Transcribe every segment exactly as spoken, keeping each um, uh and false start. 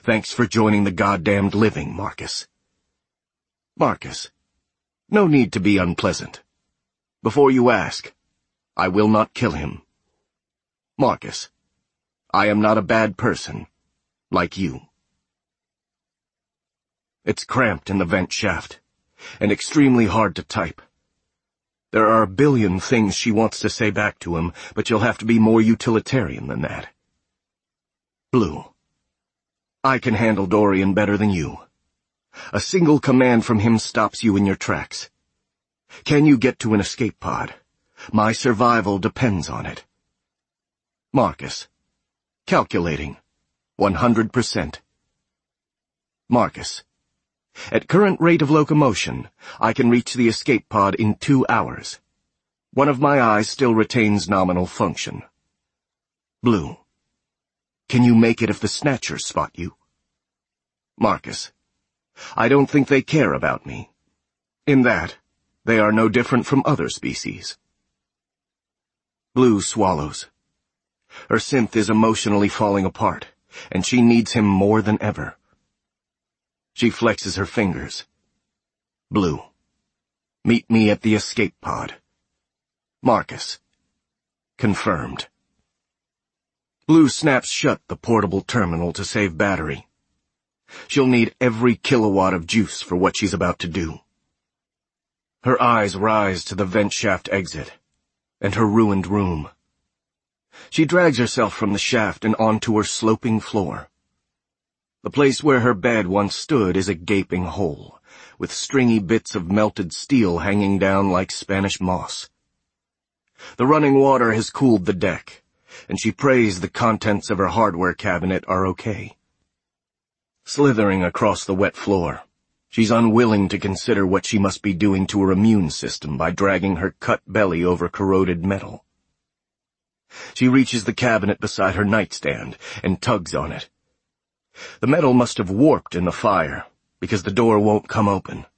Thanks for joining the goddamned living, Marcus. Marcus, no need to be unpleasant. Before you ask, I will not kill him. Marcus, I am not a bad person, like you. It's cramped in the vent shaft, and extremely hard to type. There are a billion things she wants to say back to him, but you'll have to be more utilitarian than that. Blue, I can handle Dorian better than you. A single command from him stops you in your tracks. Can you get to an escape pod? My survival depends on it. Marcus, calculating, one hundred percent. Marcus, at current rate of locomotion, I can reach the escape pod in two hours. One of my eyes still retains nominal function. Blue, can you make it if the Snatchers spot you? Marcus, I don't think they care about me. In that, they are no different from other species. Blue swallows. Her synth is emotionally falling apart, and she needs him more than ever. She flexes her fingers. Blue, meet me at the escape pod. Marcus, confirmed. Blue snaps shut the portable terminal to save battery. She'll need every kilowatt of juice for what she's about to do. Her eyes rise to the vent shaft exit, and her ruined room. She drags herself from the shaft and onto her sloping floor. The place where her bed once stood is a gaping hole, with stringy bits of melted steel hanging down like Spanish moss. The running water has cooled the deck, and she prays the contents of her hardware cabinet are okay. Slithering across the wet floor, she's unwilling to consider what she must be doing to her immune system by dragging her cut belly over corroded metal. She reaches the cabinet beside her nightstand and tugs on it. The metal must have warped in the fire, because the door won't come open.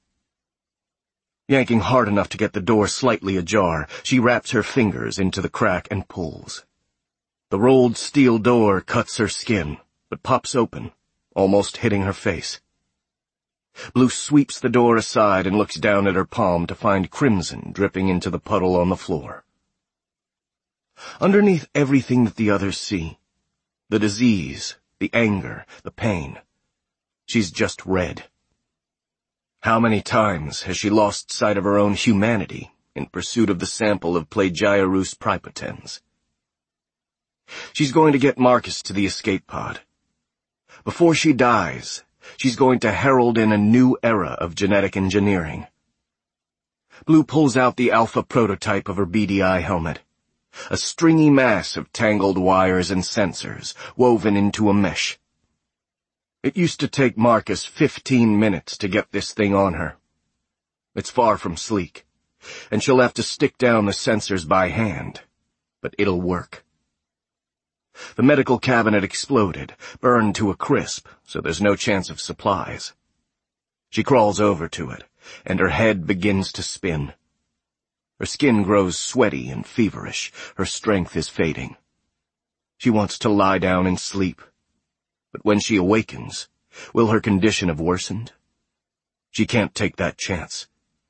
Yanking hard enough to get the door slightly ajar, she wraps her fingers into the crack and pulls. The rolled steel door cuts her skin, but pops open, almost hitting her face. Blue sweeps the door aside and looks down at her palm to find crimson dripping into the puddle on the floor. Underneath everything that the others see, the disease, the anger, the pain, she's just red. How many times has she lost sight of her own humanity in pursuit of the sample of Plagiaurus praepotens? She's going to get Marcus to the escape pod. Before she dies, she's going to herald in a new era of genetic engineering. Blue pulls out the alpha prototype of her B D I helmet. A stringy mass of tangled wires and sensors, woven into a mesh. It used to take Marcus fifteen minutes to get this thing on her. It's far from sleek, and she'll have to stick down the sensors by hand, but it'll work. The medical cabinet exploded, burned to a crisp, so there's no chance of supplies. She crawls over to it, and her head begins to spin. Her skin grows sweaty and feverish. Her strength is fading. She wants to lie down and sleep. But when she awakens, will her condition have worsened? She can't take that chance.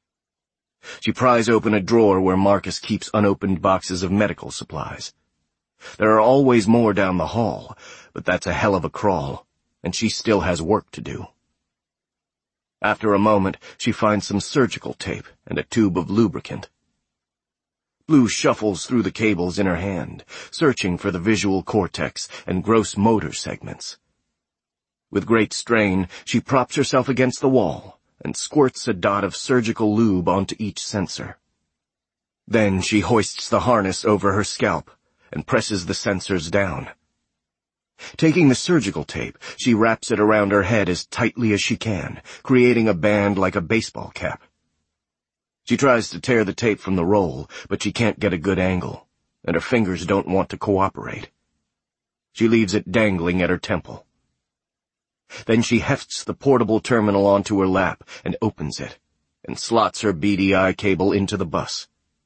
She pries open a drawer where Marcus keeps unopened boxes of medical supplies. There are always more down the hall, but that's a hell of a crawl, and she still has work to do. After a moment, she finds some surgical tape and a tube of lubricant. Blue shuffles through the cables in her hand, searching for the visual cortex and gross motor segments. With great strain, she props herself against the wall and squirts a dot of surgical lube onto each sensor. Then she hoists the harness over her scalp and presses the sensors down. Taking the surgical tape, she wraps it around her head as tightly as she can, creating a band like a baseball cap. She tries to tear the tape from the roll, but she can't get a good angle, and her fingers don't want to cooperate. She leaves it dangling at her temple. Then she hefts the portable terminal onto her lap and opens it, and slots her B D I cable into the bus.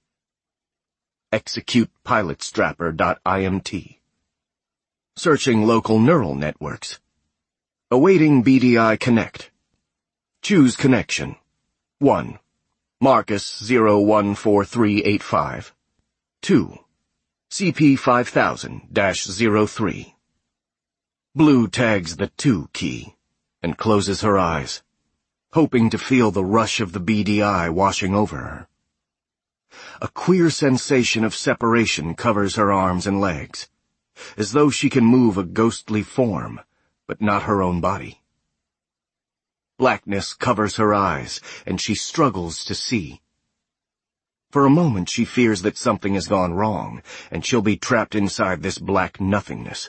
Execute pilotstrapper.imt. Searching local neural networks. Awaiting B D I Connect. Choose connection. one. Marcus zero one four three eight five. two. C P five thousand dash zero three. Blue tags the two key and closes her eyes, hoping to feel the rush of the B D I washing over her. A queer sensation of separation covers her arms and legs, as though she can move a ghostly form, but not her own body. Blackness covers her eyes, and she struggles to see. For a moment she fears that something has gone wrong, and she'll be trapped inside this black nothingness.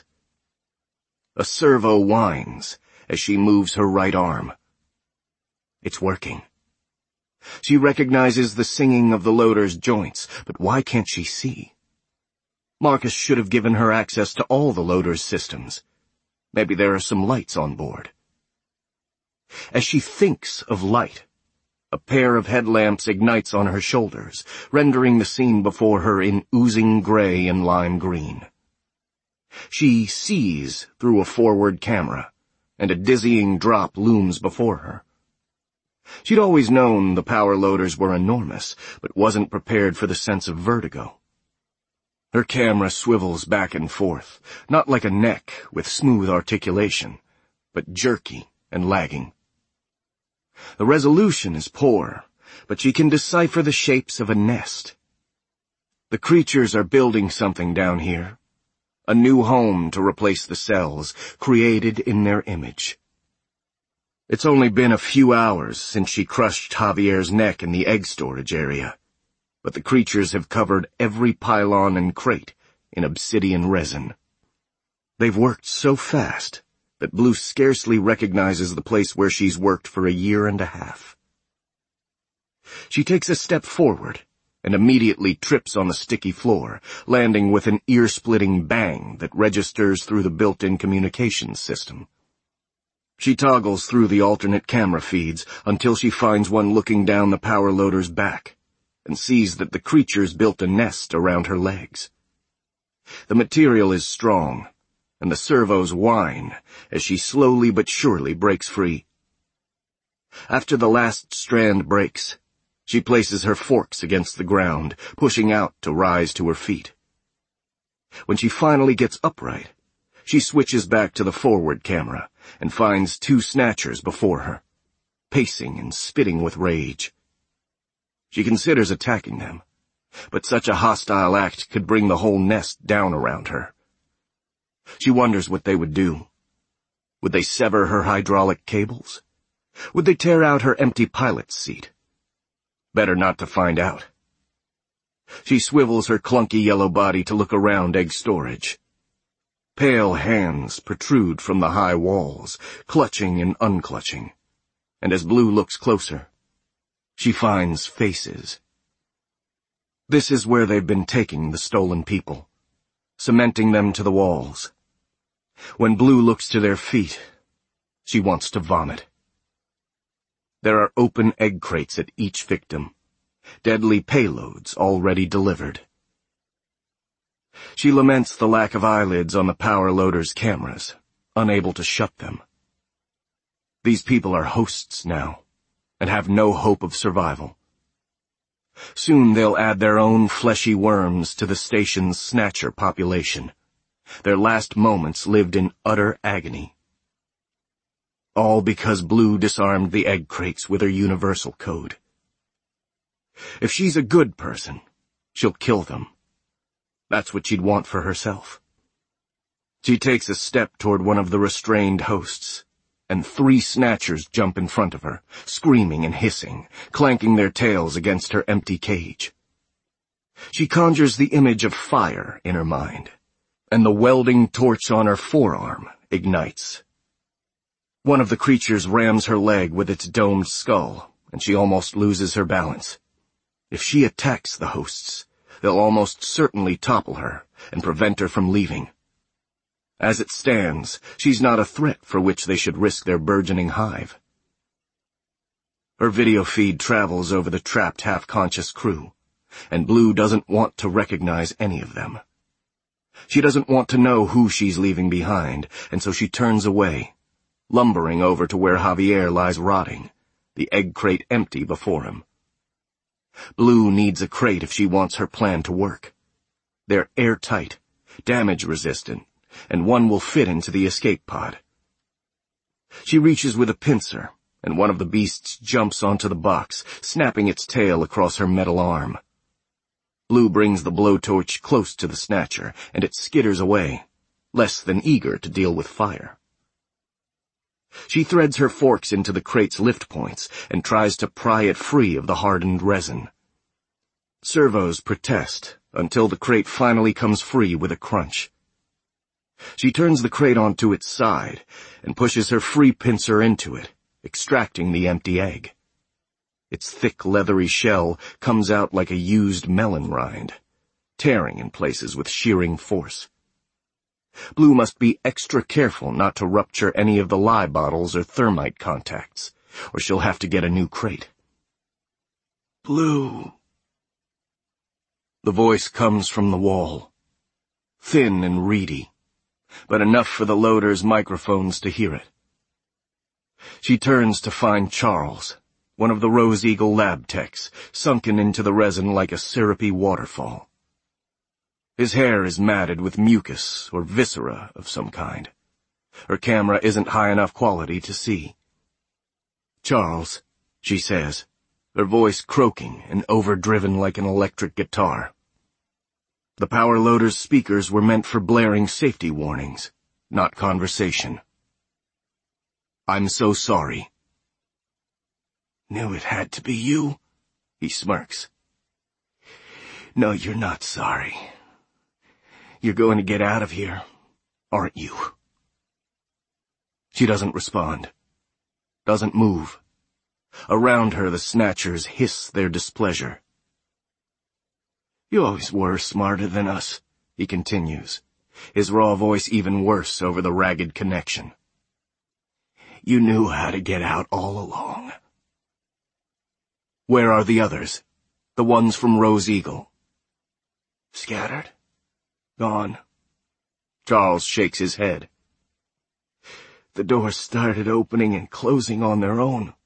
A servo whines as she moves her right arm. It's working. She recognizes the singing of the loader's joints, but why can't she see? Marcus should have given her access to all the loader's systems. Maybe there are some lights on board. As she thinks of light, a pair of headlamps ignites on her shoulders, rendering the scene before her in oozing gray and lime green. She sees through a forward camera, and a dizzying drop looms before her. She'd always known the power loaders were enormous, but wasn't prepared for the sense of vertigo. Her camera swivels back and forth, not like a neck with smooth articulation, but jerky and lagging. The resolution is poor, but she can decipher the shapes of a nest. The creatures are building something down here, a new home to replace the cells created in their image. It's only been a few hours since she crushed Javier's neck in the egg storage area, but the creatures have covered every pylon and crate in obsidian resin. They've worked so fast that Blue scarcely recognizes the place where she's worked for a year and a half. She takes a step forward and immediately trips on the sticky floor, landing with an ear-splitting bang that registers through the built-in communications system. She toggles through the alternate camera feeds until she finds one looking down the power loader's back and sees that the creatures built a nest around her legs. The material is strong, and the servos whine as she slowly but surely breaks free. After the last strand breaks, she places her forks against the ground, pushing out to rise to her feet. When she finally gets upright, she switches back to the forward camera and finds two snatchers before her, pacing and spitting with rage. She considers attacking them, but such a hostile act could bring the whole nest down around her. She wonders what they would do. Would they sever her hydraulic cables? Would they tear out her empty pilot's seat? Better not to find out. She swivels her clunky yellow body to look around egg storage. Pale hands protrude from the high walls, clutching and unclutching, and as Blue looks closer, she finds faces. This is where they've been taking the stolen people, cementing them to the walls. When Blue looks to their feet, she wants to vomit. There are open egg crates at each victim, deadly payloads already delivered. She laments the lack of eyelids on the power loader's cameras, unable to shut them. These people are hosts now, and have no hope of survival. Soon they'll add their own fleshy worms to the station's snatcher population. Their last moments lived in utter agony. All because Blue disarmed the egg crates with her universal code. If she's a good person, she'll kill them. That's what she'd want for herself. She takes a step toward one of the restrained hosts, and three snatchers jump in front of her, screaming and hissing, clanking their tails against her empty cage. She conjures the image of fire in her mind, and the welding torch on her forearm ignites. One of the creatures rams her leg with its domed skull, and she almost loses her balance. If she attacks the hosts, they'll almost certainly topple her and prevent her from leaving. As it stands, she's not a threat for which they should risk their burgeoning hive. Her video feed travels over the trapped half-conscious crew, and Blue doesn't want to recognize any of them. She doesn't want to know who she's leaving behind, and so she turns away, lumbering over to where Javier lies rotting, the egg crate empty before him. Blue needs a crate if she wants her plan to work. They're airtight, damage-resistant, and one will fit into the escape pod. She reaches with a pincer, and one of the beasts jumps onto the box, snapping its tail across her metal arm. Blue brings the blowtorch close to the snatcher, and it skitters away, less than eager to deal with fire. She threads her forks into the crate's lift points and tries to pry it free of the hardened resin. Servos protest until the crate finally comes free with a crunch. She turns the crate onto its side and pushes her free pincer into it, extracting the empty egg. Its thick, leathery shell comes out like a used melon rind, tearing in places with shearing force. Blue must be extra careful not to rupture any of the lye bottles or thermite contacts, or she'll have to get a new crate. Blue. The voice comes from the wall, thin and reedy, but enough for the loader's microphones to hear it. She turns to find Charles, one of the Rose Eagle lab techs, sunken into the resin like a syrupy waterfall. His hair is matted with mucus or viscera of some kind. Her camera isn't high enough quality to see. Charles, she says, her voice croaking and overdriven like an electric guitar. The power loader's speakers were meant for blaring safety warnings, not conversation. I'm so sorry. Knew it had to be you, he smirks. No, you're not sorry. You're going to get out of here, aren't you? She doesn't respond, doesn't move. Around her the snatchers hiss their displeasure. You always were smarter than us, he continues, his raw voice even worse over the ragged connection. You knew how to get out all along. Where are the others? The ones from Rose Eagle? Scattered. Gone. Charles shakes his head. The doors started opening and closing on their own.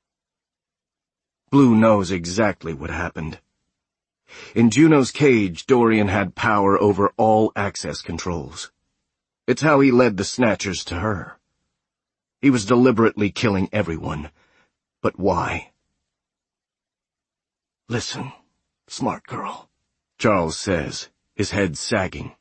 Blue knows exactly what happened. In Juno's cage, Dorian had power over all access controls. It's how he led the Snatchers to her. He was deliberately killing everyone. But why? Listen, smart girl, Charles says, his head sagging.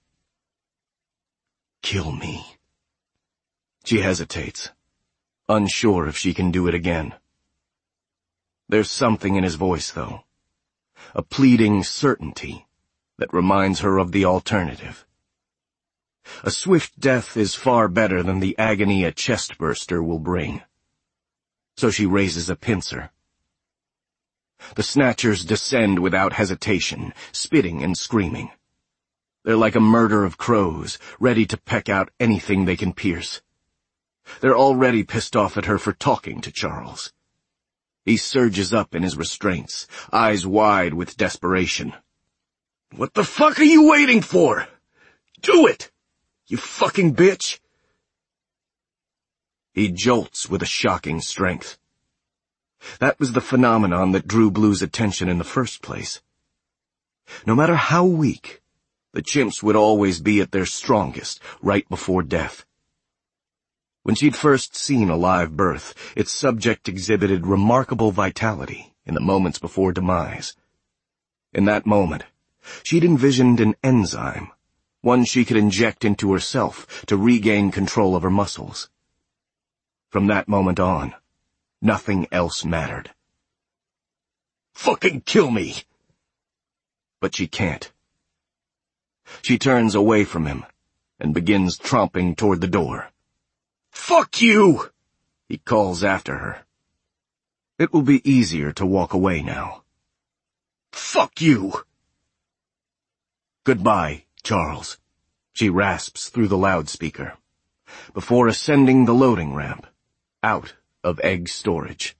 Kill me. She hesitates, unsure if she can do it again. There's something in his voice, though. A pleading certainty that reminds her of the alternative. A swift death is far better than the agony a chest-burster will bring. So she raises a pincer. The Snatchers descend without hesitation, spitting and screaming. They're like a murder of crows, ready to peck out anything they can pierce. They're already pissed off at her for talking to Charles. He surges up in his restraints, eyes wide with desperation. What the fuck are you waiting for? Do it! You fucking bitch! He jolts with a shocking strength. That was the phenomenon that drew Blue's attention in the first place. No matter how weak, the chimps would always be at their strongest right before death. When she'd first seen a live birth, its subject exhibited remarkable vitality in the moments before demise. In that moment, she'd envisioned an enzyme, one she could inject into herself to regain control of her muscles. From that moment on, nothing else mattered. Fucking kill me! But she can't. She turns away from him and begins tromping toward the door. Fuck you! He calls after her. It will be easier to walk away now. Fuck you! Goodbye, Charles, she rasps through the loudspeaker, before ascending the loading ramp, out of egg storage.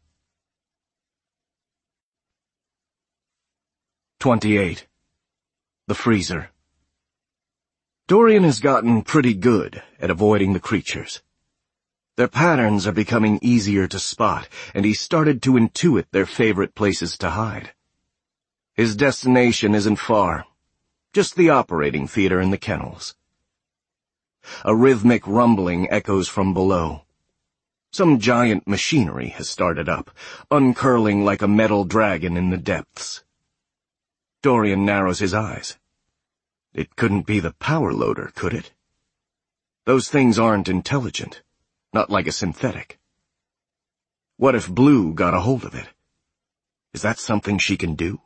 twenty-eight. The freezer. Dorian has gotten pretty good at avoiding the creatures. Their patterns are becoming easier to spot, and he started to intuit their favorite places to hide. His destination isn't far, just the operating theater in the kennels. A rhythmic rumbling echoes from below. Some giant machinery has started up, uncurling like a metal dragon in the depths. Dorian narrows his eyes. It couldn't be the power loader, could it? Those things aren't intelligent. Not like a synthetic. What if Blue got a hold of it? Is that something she can do?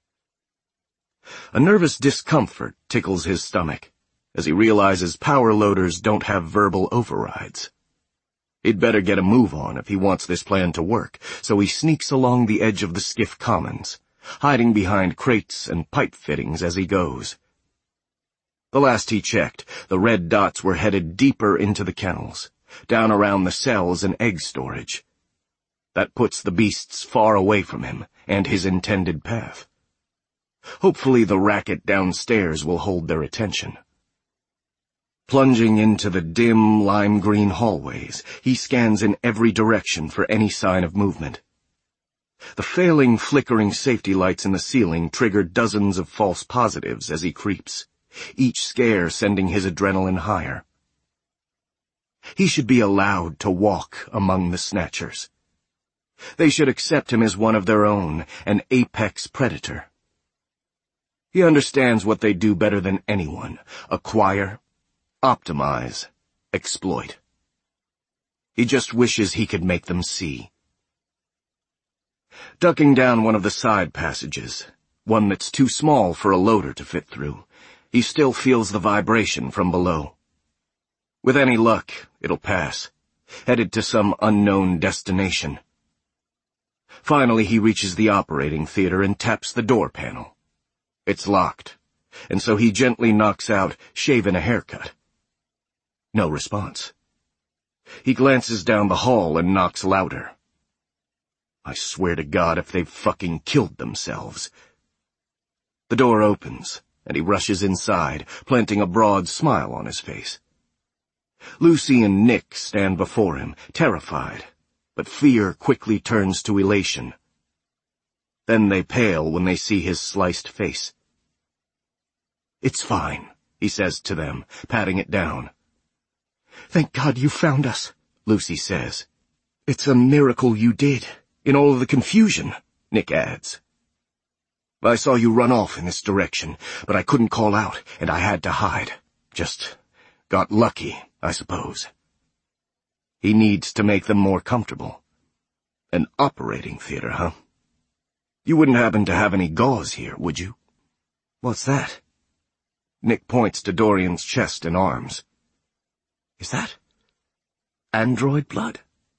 A nervous discomfort tickles his stomach as he realizes power loaders don't have verbal overrides. He'd better get a move on if he wants this plan to work, so he sneaks along the edge of the skiff commons, hiding behind crates and pipe fittings as he goes. The last he checked, the red dots were headed deeper into the kennels, down around the cells and egg storage. That puts the beasts far away from him and his intended path. Hopefully the racket downstairs will hold their attention. Plunging into the dim, lime-green hallways, he scans in every direction for any sign of movement. The failing, flickering safety lights in the ceiling trigger dozens of false positives as he creeps, each scare sending his adrenaline higher. He should be allowed to walk among the Snatchers. They should accept him as one of their own, an apex predator. He understands what they do better than anyone: acquire, optimize, exploit. He just wishes he could make them see. Ducking down one of the side passages, one that's too small for a loader to fit through, he still feels the vibration from below. With any luck, it'll pass, headed to some unknown destination. Finally, he reaches the operating theater and taps the door panel. It's locked, and so he gently knocks out, "Shaving a haircut." No response. He glances down the hall and knocks louder. I swear to God if they've fucking killed themselves. The door opens, and he rushes inside, planting a broad smile on his face. Lucy and Nick stand before him, terrified, but fear quickly turns to elation. Then they pale when they see his sliced face. "It's fine," he says to them, patting it down. "Thank God you found us," Lucy says. "It's a miracle you did, in all of the confusion," Nick adds. "I saw you run off in this direction, but I couldn't call out, and I had to hide. Just got lucky, I suppose." He needs to make them more comfortable. An operating theater, huh? You wouldn't happen to have any gauze here, would you? "What's that?" Nick points to Dorian's chest and arms. "Is that android blood?"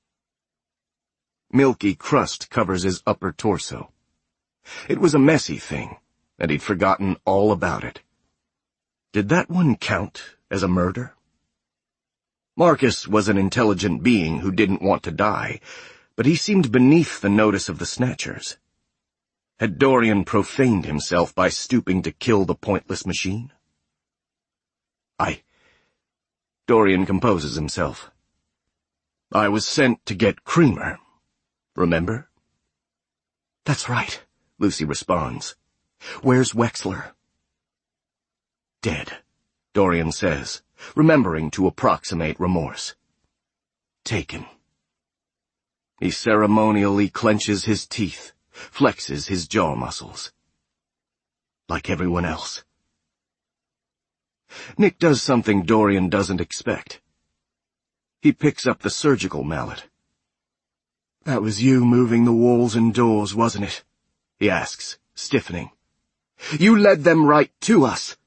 Milky crust covers his upper torso. It was a messy thing, and he'd forgotten all about it. Did that one count as a murder? Marcus was an intelligent being who didn't want to die, but he seemed beneath the notice of the Snatchers. Had Dorian profaned himself by stooping to kill the pointless machine? I... Dorian composes himself. "I was sent to get Creamer. Remember?" "That's right," Lucy responds. "Where's Wexler?" "Dead," Dorian says, remembering to approximate remorse. "Taken." He ceremonially clenches his teeth, flexes his jaw muscles. Like everyone else. Nick does something Dorian doesn't expect. He picks up the surgical mallet. "That was you moving the walls and doors, wasn't it?" he asks, stiffening. "You led them right to us."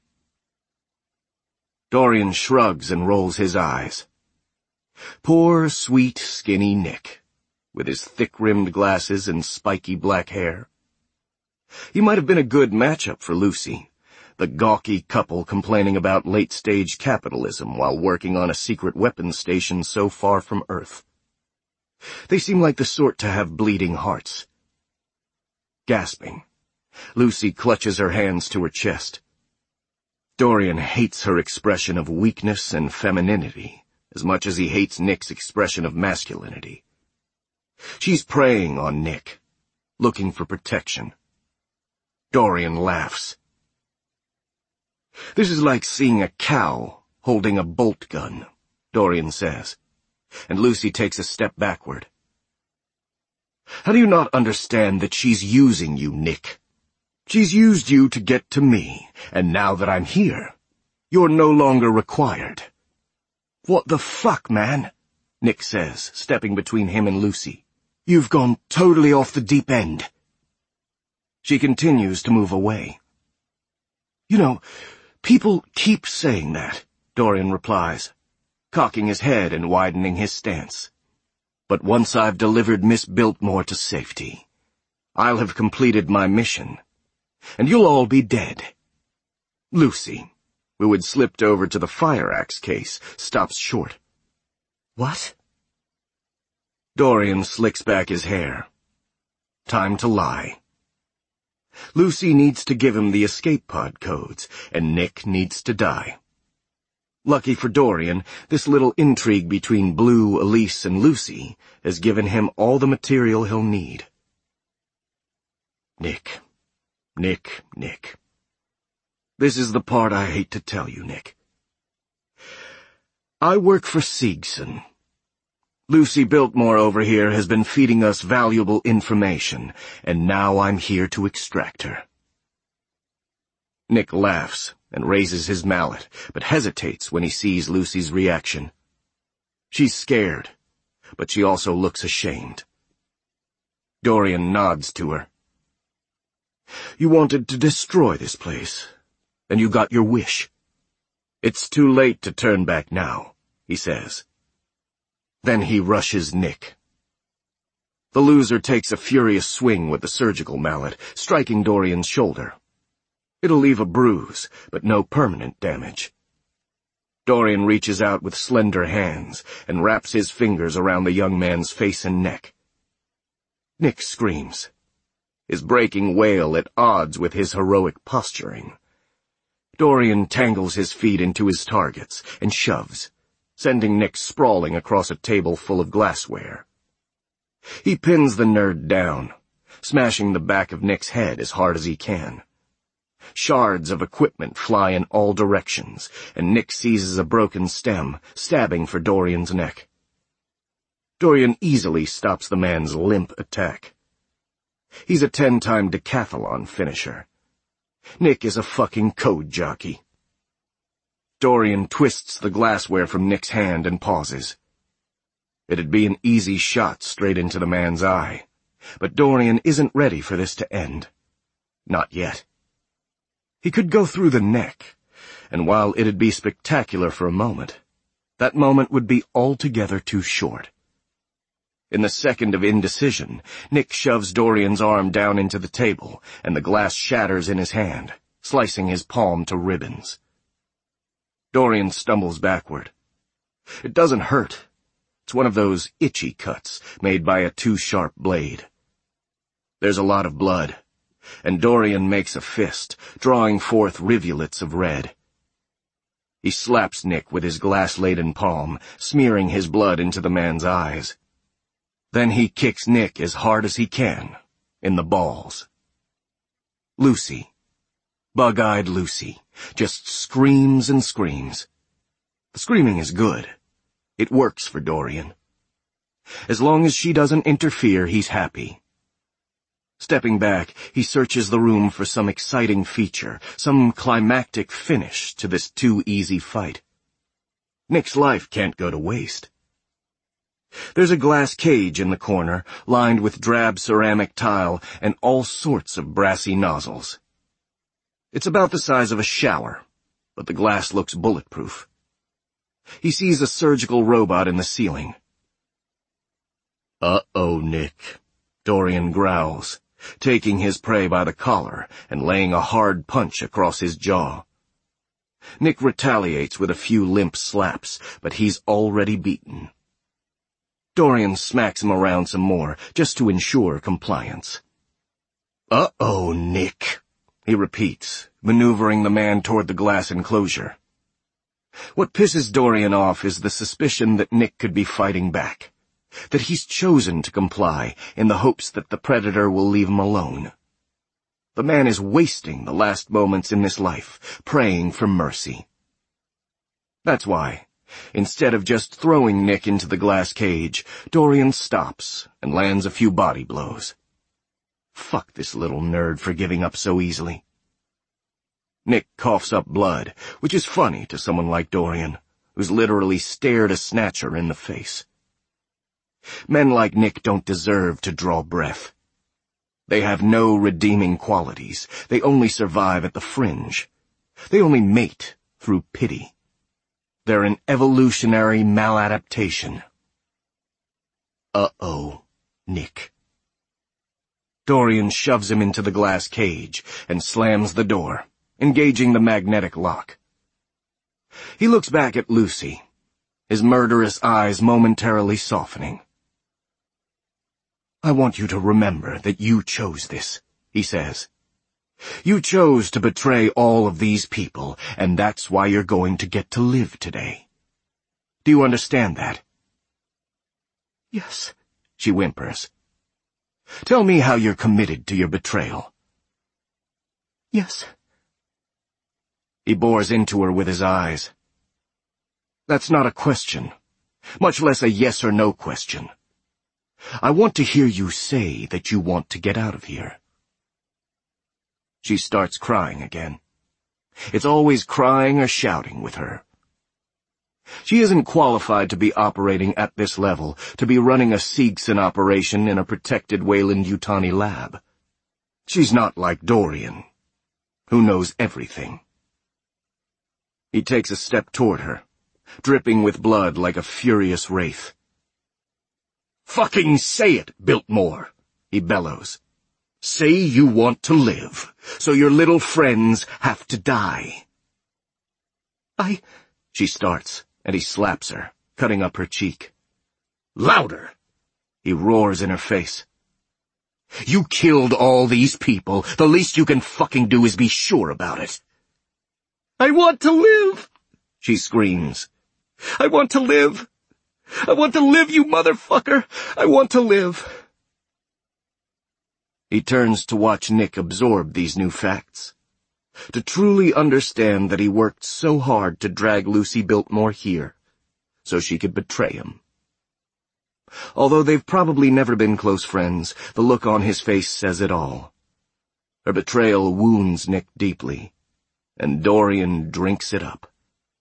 Dorian shrugs and rolls his eyes. Poor, sweet, skinny Nick, with his thick-rimmed glasses and spiky black hair. He might have been a good matchup for Lucy, the gawky couple complaining about late-stage capitalism while working on a secret weapons station so far from Earth. They seem like the sort to have bleeding hearts. Gasping, Lucy clutches her hands to her chest. Dorian hates her expression of weakness and femininity, as much as he hates Nick's expression of masculinity. She's preying on Nick, looking for protection. Dorian laughs. This is like seeing a cow holding a bolt gun, Dorian says, and Lucy takes a step backward. How do you not understand that she's using you, Nick? She's used you to get to me, and now that I'm here, you're no longer required. What the fuck, man? Nick says, stepping between him and Lucy. You've gone totally off the deep end. She continues to move away. You know, people keep saying that, Dorian replies, cocking his head and widening his stance. But once I've delivered Miss Biltmore to safety, I'll have completed my mission, and you'll all be dead. Lucy, who had slipped over to the fire axe case, stops short. What? Dorian slicks back his hair. Time to lie. Lucy needs to give him the escape pod codes, and Nick needs to die. Lucky for Dorian, this little intrigue between Blue, Elise, and Lucy has given him all the material he'll need. Nick. Nick, Nick. This is the part I hate to tell you, Nick. I work for Seegson. Lucy Biltmore over here has been feeding us valuable information, and now I'm here to extract her. Nick laughs and raises his mallet, but hesitates when he sees Lucy's reaction. She's scared, but she also looks ashamed. Dorian nods to her. You wanted to destroy this place, and you got your wish. It's too late to turn back now, he says. Then he rushes Nick. The loser takes a furious swing with the surgical mallet, striking Dorian's shoulder. It'll leave a bruise, but no permanent damage. Dorian reaches out with slender hands and wraps his fingers around the young man's face and neck. Nick screams, his breaking wail at odds with his heroic posturing. Dorian tangles his feet into his targets and shoves, sending Nick sprawling across a table full of glassware. He pins the nerd down, smashing the back of Nick's head as hard as he can. Shards of equipment fly in all directions, and Nick seizes a broken stem, stabbing for Dorian's neck. Dorian easily stops the man's limp attack. He's a ten-time decathlon finisher. Nick is a fucking code jockey. Dorian twists the glassware from Nick's hand and pauses. It'd be an easy shot straight into the man's eye, but Dorian isn't ready for this to end. Not yet. He could go through the neck, and while it'd be spectacular for a moment, that moment would be altogether too short. In the second of indecision, Nick shoves Dorian's arm down into the table, and the glass shatters in his hand, slicing his palm to ribbons. Dorian stumbles backward. It doesn't hurt. It's one of those itchy cuts made by a too-sharp blade. There's a lot of blood, and Dorian makes a fist, drawing forth rivulets of red. He slaps Nick with his glass-laden palm, smearing his blood into the man's eyes. Then he kicks Nick as hard as he can, in the balls. Lucy, bug-eyed Lucy, just screams and screams. The screaming is good. It works for Dorian. As long as she doesn't interfere, he's happy. Stepping back, he searches the room for some exciting feature, some climactic finish to this too-easy fight. Nick's life can't go to waste. There's a glass cage in the corner, lined with drab ceramic tile and all sorts of brassy nozzles. It's about the size of a shower, but the glass looks bulletproof. He sees a surgical robot in the ceiling. Uh-oh, Nick, Dorian growls, taking his prey by the collar and laying a hard punch across his jaw. Nick retaliates with a few limp slaps, but he's already beaten. Dorian smacks him around some more, just to ensure compliance. Uh-oh, Nick, he repeats, maneuvering the man toward the glass enclosure. What pisses Dorian off is the suspicion that Nick could be fighting back, that he's chosen to comply in the hopes that the predator will leave him alone. The man is wasting the last moments in this life, praying for mercy. That's why, instead of just throwing Nick into the glass cage, Dorian stops and lands a few body blows. Fuck this little nerd for giving up so easily. Nick coughs up blood, which is funny to someone like Dorian, who's literally stared a snatcher in the face. Men like Nick don't deserve to draw breath. They have no redeeming qualities. They only survive at the fringe. They only mate through pity. They're an evolutionary maladaptation. Uh-oh, Nick. Dorian shoves him into the glass cage and slams the door, engaging the magnetic lock. He looks back at Lucy, his murderous eyes momentarily softening. I want you to remember that you chose this, he says. You chose to betray all of these people, and that's why you're going to get to live today. Do you understand that? Yes, she whimpers. Tell me how you're committed to your betrayal. Yes. He bores into her with his eyes. That's not a question, much less a yes or no question. I want to hear you say that you want to get out of here. She starts crying again. It's always crying or shouting with her. She isn't qualified to be operating at this level, to be running a Seegson operation in a protected Weyland-Yutani lab. She's not like Dorian, who knows everything. He takes a step toward her, dripping with blood like a furious wraith. Fucking say it, Biltmore, he bellows. Say you want to live, so your little friends have to die. I... She starts, and he slaps her, cutting up her cheek. Louder! He roars in her face. You killed all these people. The least you can fucking do is be sure about it. I want to live, she screams. I want to live. I want to live, you motherfucker. I want to live. He turns to watch Nick absorb these new facts, to truly understand that he worked so hard to drag Lucy Biltmore here, so she could betray him. Although they've probably never been close friends, the look on his face says it all. Her betrayal wounds Nick deeply, and Dorian drinks it up.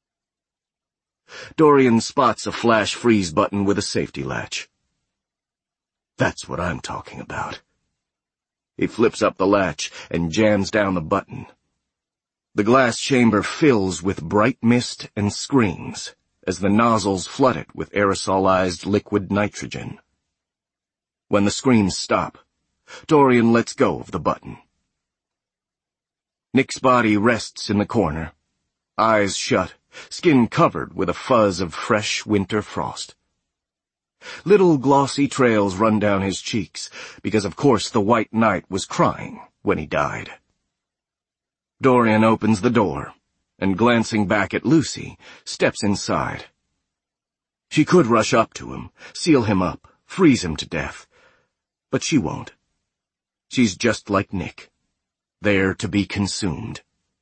Dorian spots a flash freeze button with a safety latch. That's what I'm talking about. He flips up the latch and jams down the button. The glass chamber fills with bright mist and screams as the nozzles flood it with aerosolized liquid nitrogen. When the screams stop, Dorian lets go of the button. Nick's body rests in the corner, eyes shut, skin covered with a fuzz of fresh winter frost. Little glossy trails run down his cheeks, because of course the White Knight was crying when he died. Dorian opens the door, and glancing back at Lucy, steps inside. She could rush up to him, seal him up, freeze him to death. But she won't. She's just like Nick, there to be consumed.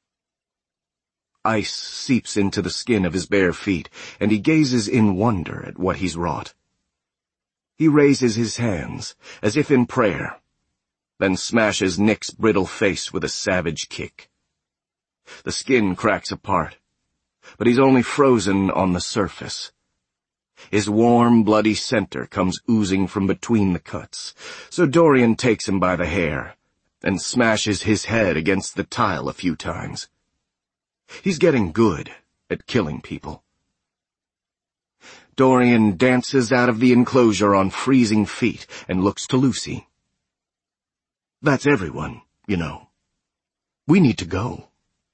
Ice seeps into the skin of his bare feet, and he gazes in wonder at what he's wrought. He raises his hands, as if in prayer, then smashes Nick's brittle face with a savage kick. The skin cracks apart, but he's only frozen on the surface. His warm, bloody center comes oozing from between the cuts, so Dorian takes him by the hair and smashes his head against the tile a few times. He's getting good at killing people. Dorian dances out of the enclosure on freezing feet and looks to Lucy. That's everyone, you know. We need to go.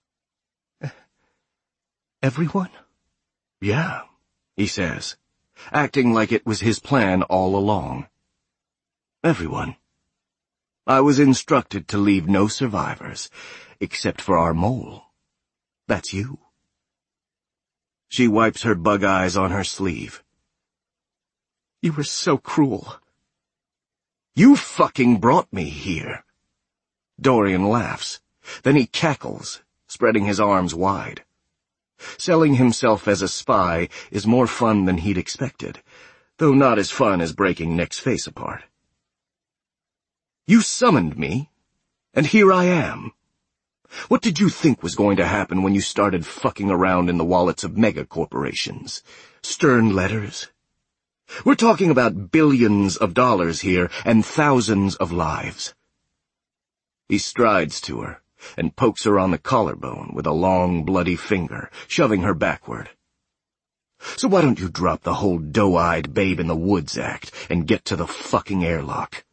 Everyone? Yeah, he says, acting like it was his plan all along. Everyone. I was instructed to leave no survivors, except for our mole. That's you. She wipes her bug eyes on her sleeve. You were so cruel. You fucking brought me here. Dorian laughs. Then he cackles, spreading his arms wide. Selling himself as a spy is more fun than he'd expected, though not as fun as breaking Nick's face apart. You summoned me, and here I am. What did you think was going to happen when you started fucking around in the wallets of megacorporations? Stern letters? We're talking about billions of dollars here and thousands of lives. He strides to her and pokes her on the collarbone with a long, bloody finger, shoving her backward. So why don't you drop the whole doe-eyed babe-in-the-woods act and get to the fucking airlock?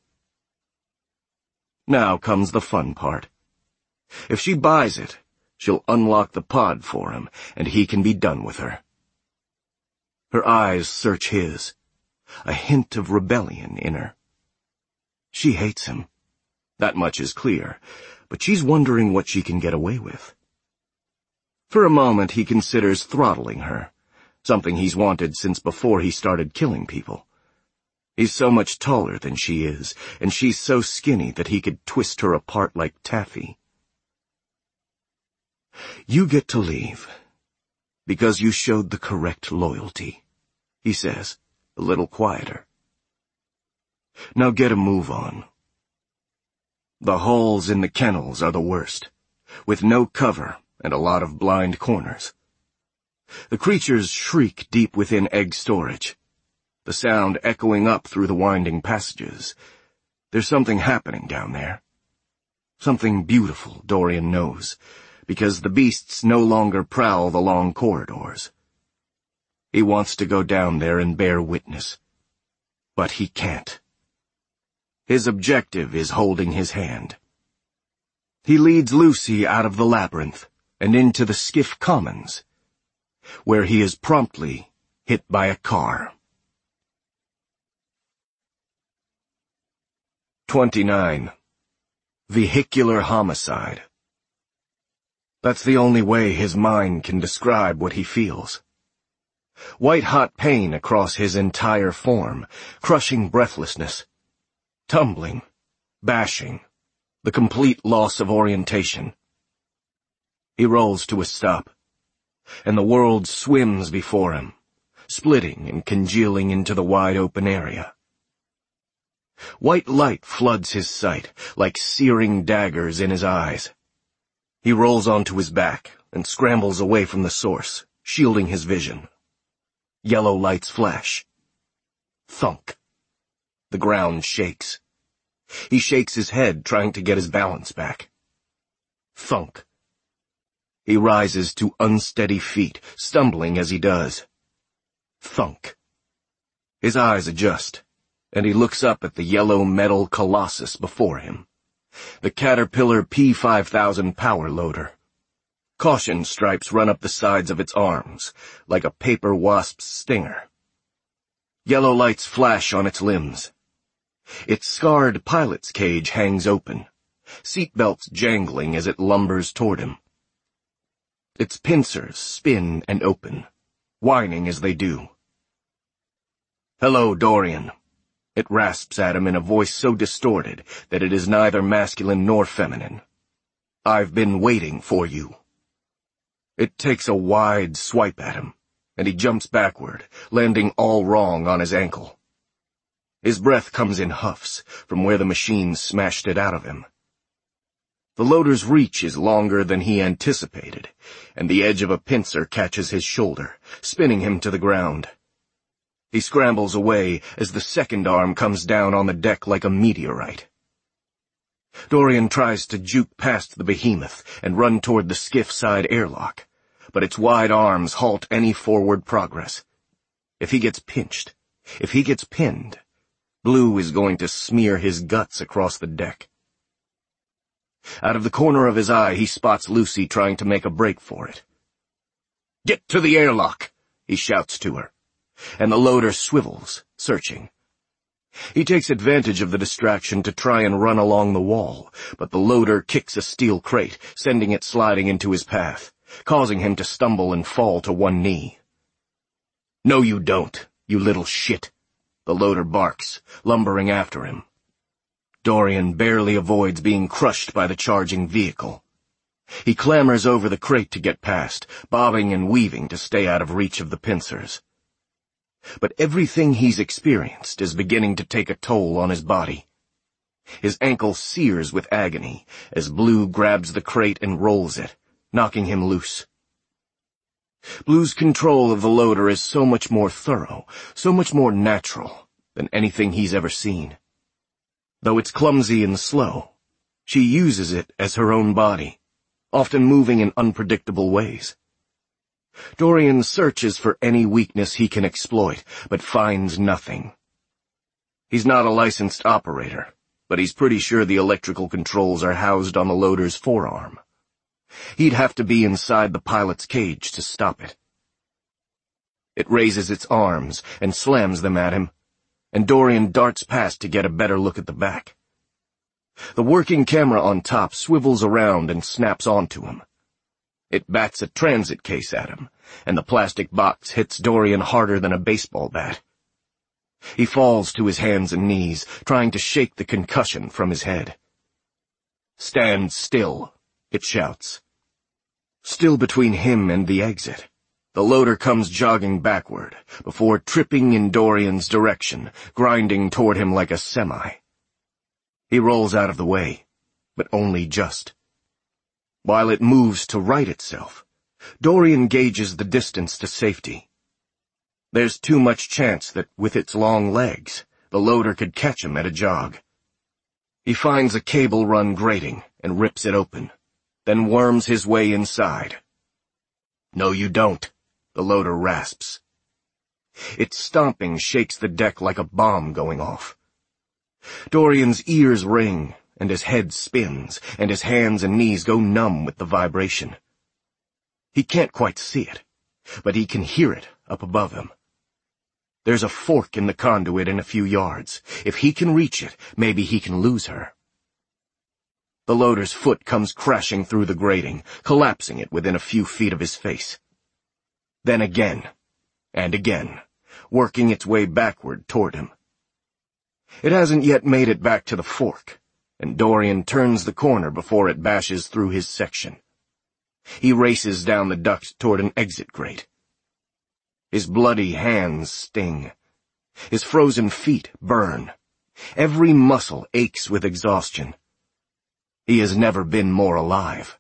Now comes the fun part. If she buys it, she'll unlock the pod for him, and he can be done with her. Her eyes search his, a hint of rebellion in her. She hates him. That much is clear, but she's wondering what she can get away with. For a moment he considers throttling her, something he's wanted since before he started killing people. He's so much taller than she is, and she's so skinny that he could twist her apart like taffy. You get to leave, because you showed the correct loyalty, he says, a little quieter. Now get a move on. The holes in the kennels are the worst, with no cover and a lot of blind corners. The creatures shriek deep within egg storage, the sound echoing up through the winding passages. There's something happening down there. Something beautiful, Dorian knows, because the beasts no longer prowl the long corridors. He wants to go down there and bear witness, but he can't. His objective is holding his hand. He leads Lucy out of the labyrinth and into the Skiff Commons, where he is promptly hit by a car. twenty-nine. Vehicular homicide. That's the only way his mind can describe what he feels. White-hot pain across his entire form, crushing breathlessness, tumbling, bashing, the complete loss of orientation. He rolls to a stop, and the world swims before him, splitting and congealing into the wide-open area. White light floods his sight, like searing daggers in his eyes. He rolls onto his back and scrambles away from the source, shielding his vision. Yellow lights flash. Thunk. The ground shakes. He shakes his head, trying to get his balance back. Thunk. He rises to unsteady feet, stumbling as he does. Thunk. His eyes adjust, and he looks up at the yellow metal colossus before him. The Caterpillar P five thousand power loader. Caution stripes run up the sides of its arms, like a paper wasp's stinger. Yellow lights flash on its limbs. Its scarred pilot's cage hangs open, seatbelts jangling as it lumbers toward him. Its pincers spin and open, whining as they do. Hello, Dorian. It rasps at him in a voice so distorted that it is neither masculine nor feminine. I've been waiting for you. It takes a wide swipe at him, and he jumps backward, landing all wrong on his ankle. His breath comes in huffs from where the machine smashed it out of him. The loader's reach is longer than he anticipated, and the edge of a pincer catches his shoulder, spinning him to the ground. He scrambles away as the second arm comes down on the deck like a meteorite. Dorian tries to juke past the behemoth and run toward the skiff side airlock, but its wide arms halt any forward progress. If he gets pinched, if he gets pinned, Blue is going to smear his guts across the deck. Out of the corner of his eye, he spots Lucy trying to make a break for it. Get to the airlock, he shouts to her, and the loader swivels, searching. He takes advantage of the distraction to try and run along the wall, but the loader kicks a steel crate, sending it sliding into his path, causing him to stumble and fall to one knee. No you don't, you little shit, the loader barks, lumbering after him. Dorian barely avoids being crushed by the charging vehicle. He clambers over the crate to get past, bobbing and weaving to stay out of reach of the pincers. But everything he's experienced is beginning to take a toll on his body. His ankle sears with agony as Blue grabs the crate and rolls it, knocking him loose. Blue's control of the loader is so much more thorough, so much more natural than anything he's ever seen. Though it's clumsy and slow, she uses it as her own body, often moving in unpredictable ways. Dorian searches for any weakness he can exploit, but finds nothing. He's not a licensed operator, but he's pretty sure the electrical controls are housed on the loader's forearm. He'd have to be inside the pilot's cage to stop it. It raises its arms and slams them at him, and Dorian darts past to get a better look at the back. The working camera on top swivels around and snaps onto him. It bats a transit case at him, and the plastic box hits Dorian harder than a baseball bat. He falls to his hands and knees, trying to shake the concussion from his head. "Stand still," it shouts. Still between him and the exit, the loader comes jogging backward, before tripping in Dorian's direction, grinding toward him like a semi. He rolls out of the way, but only just. While it moves to right itself, Dorian gauges the distance to safety. There's too much chance that, with its long legs, the loader could catch him at a jog. He finds a cable-run grating and rips it open, then worms his way inside. "No you don't," the loader rasps. Its stomping shakes the deck like a bomb going off. Dorian's ears ring, and his head spins, and his hands and knees go numb with the vibration. He can't quite see it, but he can hear it up above him. There's a fork in the conduit in a few yards. If he can reach it, maybe he can lose her. The loader's foot comes crashing through the grating, collapsing it within a few feet of his face. Then again, and again, working its way backward toward him. It hasn't yet made it back to the fork, and Dorian turns the corner before it bashes through his section. He races down the duct toward an exit grate. His bloody hands sting. His frozen feet burn. Every muscle aches with exhaustion. He has never been more alive.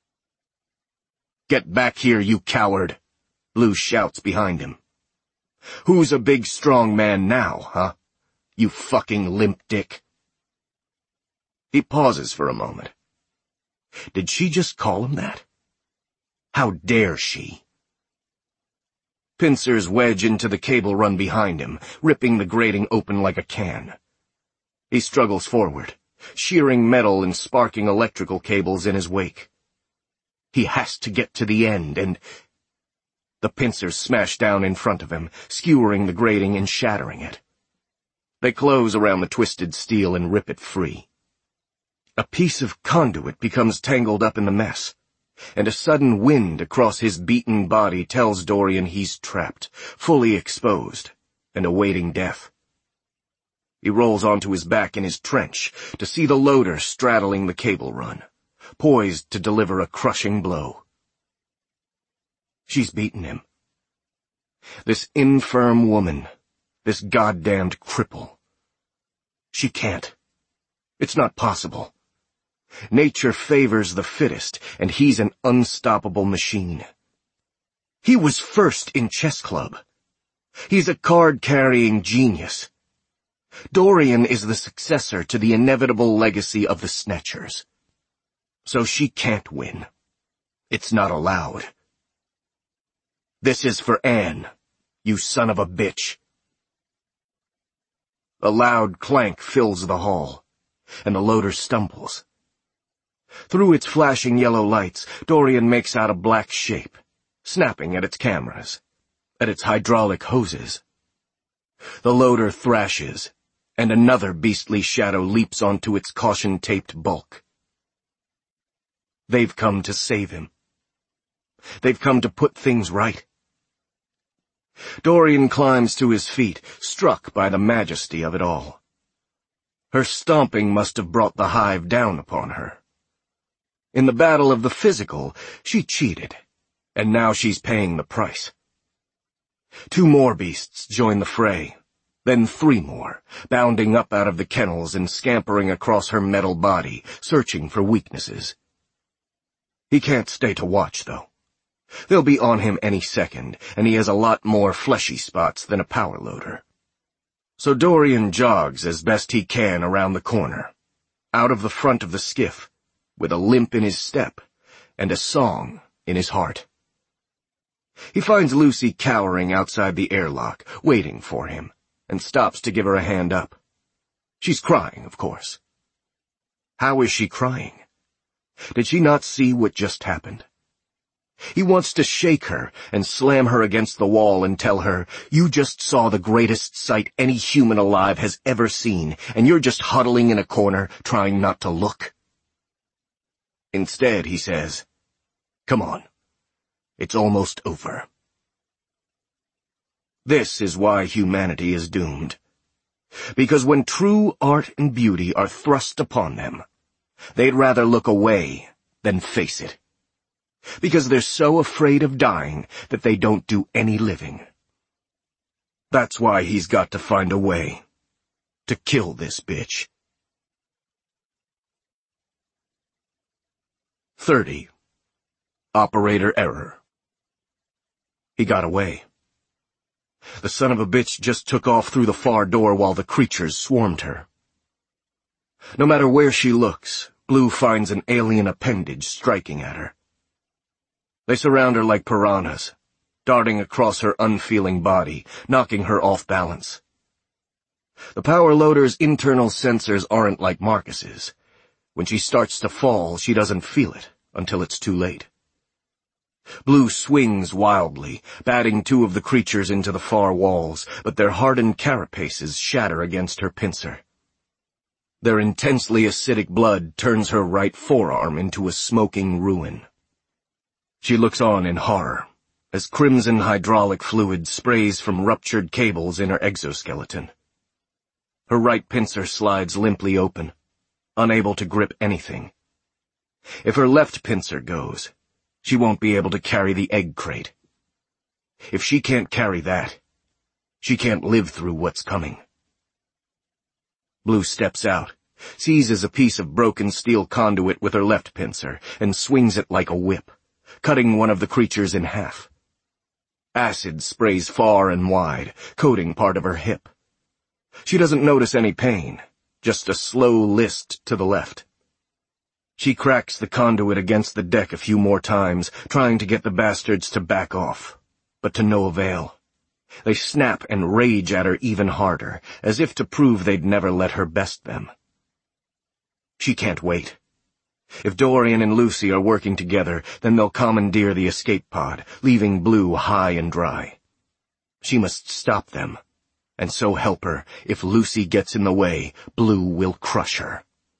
"Get back here, you coward!" Blue shouts behind him. "Who's a big strong man now, huh? You fucking limp dick." He pauses for a moment. Did she just call him that? How dare she? Pincers wedge into the cable run behind him, ripping the grating open like a can. He struggles forward, shearing metal and sparking electrical cables in his wake. He has to get to the end, and... The pincers smash down in front of him, skewering the grating and shattering it. They close around the twisted steel and rip it free. A piece of conduit becomes tangled up in the mess, and a sudden wind across his beaten body tells Dorian he's trapped, fully exposed, and awaiting death. He rolls onto his back in his trench to see the loader straddling the cable run, poised to deliver a crushing blow. She's beaten him. This infirm woman, this goddamned cripple. She can't. It's not possible. Nature favors the fittest, and he's an unstoppable machine. He was first in chess club. He's a card-carrying genius. Dorian is the successor to the inevitable legacy of the Snatchers. So she can't win. It's not allowed. "This is for Anne, you son of a bitch." A loud clank fills the hall, and the loader stumbles. Through its flashing yellow lights, Dorian makes out a black shape, snapping at its cameras, at its hydraulic hoses. The loader thrashes, and another beastly shadow leaps onto its caution-taped bulk. They've come to save him. They've come to put things right. Dorian climbs to his feet, struck by the majesty of it all. Her stomping must have brought the hive down upon her. In the battle of the physical, she cheated, and now she's paying the price. Two more beasts join the fray, then three more, bounding up out of the kennels and scampering across her metal body, searching for weaknesses. He can't stay to watch, though. They'll be on him any second, and he has a lot more fleshy spots than a power loader. So Dorian jogs as best he can around the corner, out of the front of the skiff, with a limp in his step and a song in his heart. He finds Lucy cowering outside the airlock, waiting for him, and stops to give her a hand up. She's crying, of course. How is she crying? Did she not see what just happened? He wants to shake her and slam her against the wall and tell her, "You just saw the greatest sight any human alive has ever seen, and you're just huddling in a corner trying not to look." Instead, he says, "Come on. It's almost over." This is why humanity is doomed. Because when true art and beauty are thrust upon them, they'd rather look away than face it. Because they're so afraid of dying that they don't do any living. That's why he's got to find a way to kill this bitch. thirty. Operator error. He got away. The son of a bitch just took off through the far door while the creatures swarmed her. No matter where she looks, Blue finds an alien appendage striking at her. They surround her like piranhas, darting across her unfeeling body, knocking her off balance. The power loader's internal sensors aren't like Marcus's. When she starts to fall, she doesn't feel it until it's too late. Blue swings wildly, batting two of the creatures into the far walls, but their hardened carapaces shatter against her pincer. Their intensely acidic blood turns her right forearm into a smoking ruin. She looks on in horror, as crimson hydraulic fluid sprays from ruptured cables in her exoskeleton. Her right pincer slides limply open, unable to grip anything. If her left pincer goes, she won't be able to carry the egg crate. If she can't carry that, she can't live through what's coming. Blue steps out, seizes a piece of broken steel conduit with her left pincer, and swings it like a whip, cutting one of the creatures in half. Acid sprays far and wide, coating part of her hip. She doesn't notice any pain, just a slow list to the left. She cracks the conduit against the deck a few more times, trying to get the bastards to back off, but to no avail. They snap and rage at her even harder, as if to prove they'd never let her best them. She can't wait. If Dorian and Lucy are working together, then they'll commandeer the escape pod, leaving Blue high and dry. She must stop them, and so help her. If Lucy gets in the way, Blue will crush her.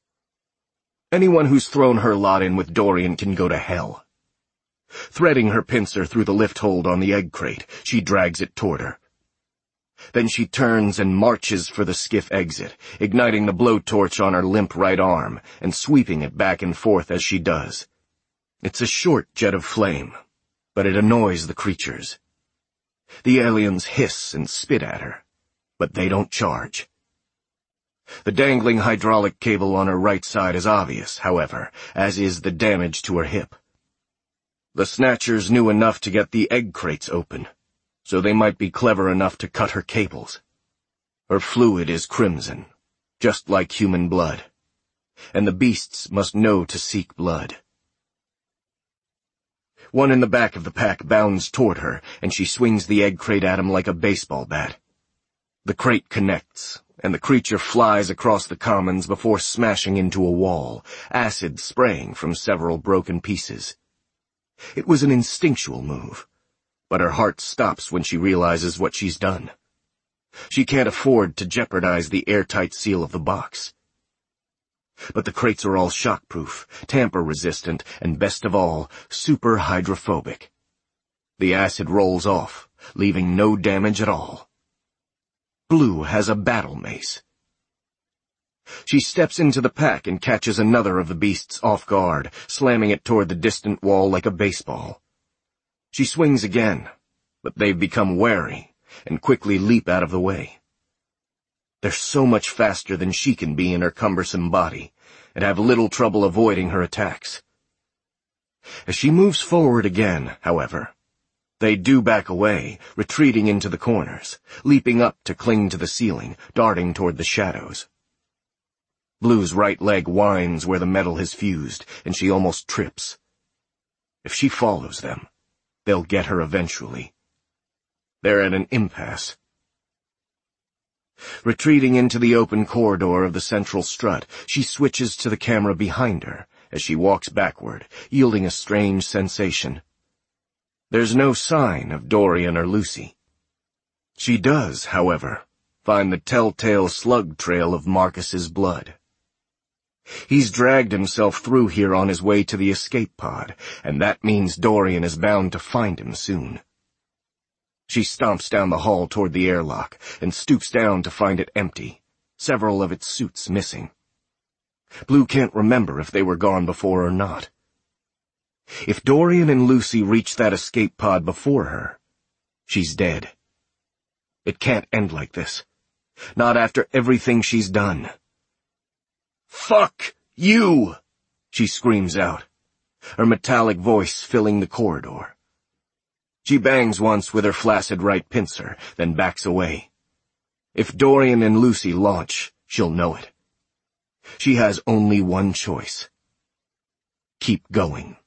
Anyone who's thrown her lot in with Dorian can go to hell. Threading her pincer through the lift hold on the egg crate, she drags it toward her. Then she turns and marches for the skiff exit, igniting the blowtorch on her limp right arm and sweeping it back and forth as she does. It's a short jet of flame, but it annoys the creatures. The aliens hiss and spit at her, but they don't charge. The dangling hydraulic cable on her right side is obvious, however, as is the damage to her hip. The Snatchers knew enough to get the egg crates open, so they might be clever enough to cut her cables. Her fluid is crimson, just like human blood, and the beasts must know to seek blood. One in the back of the pack bounds toward her, and she swings the egg crate at him like a baseball bat. The crate connects, and the creature flies across the commons before smashing into a wall, acid spraying from several broken pieces. It was an instinctual move, but her heart stops when she realizes what she's done. She can't afford to jeopardize the airtight seal of the box. But the crates are all shockproof, tamper-resistant, and best of all, super hydrophobic. The acid rolls off, leaving no damage at all. Blue has a battle mace. She steps into the pack and catches another of the beasts off guard, slamming it toward the distant wall like a baseball. She swings again, but they've become wary and quickly leap out of the way. They're so much faster than she can be in her cumbersome body, and have little trouble avoiding her attacks. As she moves forward again, however, they do back away, retreating into the corners, leaping up to cling to the ceiling, darting toward the shadows. Blue's right leg whines where the metal has fused, and she almost trips. If she follows them, they'll get her eventually. They're at an impasse. Retreating into the open corridor of the central strut, she switches to the camera behind her as she walks backward, yielding a strange sensation. There's no sign of Dorian or Lucy. She does, however, find the telltale slug trail of Marcus's blood. He's dragged himself through here on his way to the escape pod, and that means Dorian is bound to find him soon. She stomps down the hall toward the airlock and stoops down to find it empty, several of its suits missing. Blue can't remember if they were gone before or not. If Dorian and Lucy reach that escape pod before her, she's dead. It can't end like this. Not after everything she's done. "Fuck you!" she screams out, her metallic voice filling the corridor. She bangs once with her flaccid right pincer, then backs away. If Dorian and Lucy launch, she'll know it. She has only one choice. Keep going.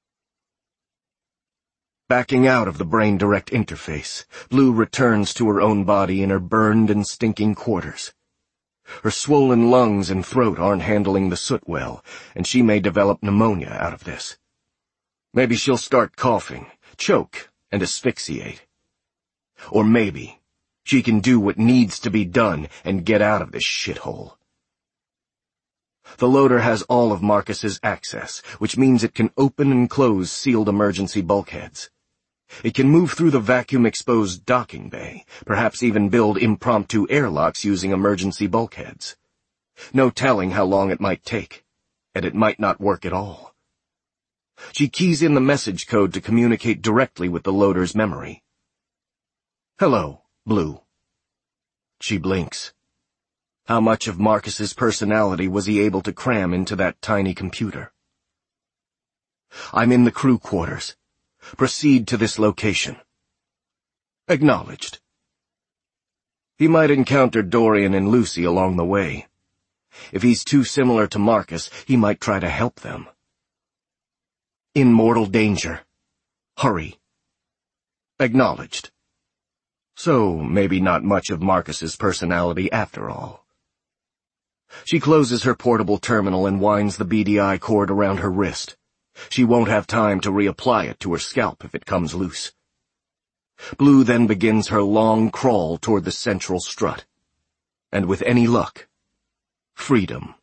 Backing out of the Brain Direct interface, Blue returns to her own body in her burned and stinking quarters. Her swollen lungs and throat aren't handling the soot well, and she may develop pneumonia out of this. Maybe she'll start coughing, choke, and asphyxiate. Or maybe she can do what needs to be done and get out of this shithole. The loader has all of Marcus's access, which means it can open and close sealed emergency bulkheads. It can move through the vacuum-exposed docking bay, perhaps even build impromptu airlocks using emergency bulkheads. No telling how long it might take, and it might not work at all. She keys in the message code to communicate directly with the loader's memory. "Hello, Blue." She blinks. How much of Marcus's personality was he able to cram into that tiny computer? "I'm in the crew quarters. Proceed to this location." Acknowledged. He might encounter Dorian and Lucy along the way. If he's too similar to Marcus, he might try to help them. In mortal danger. Hurry. Acknowledged. So, maybe not much of Marcus's personality after all. She closes her portable terminal and winds the B D I cord around her wrist. She won't have time to reapply it to her scalp if it comes loose. Blue then begins her long crawl toward the central strut. And with any luck, freedom.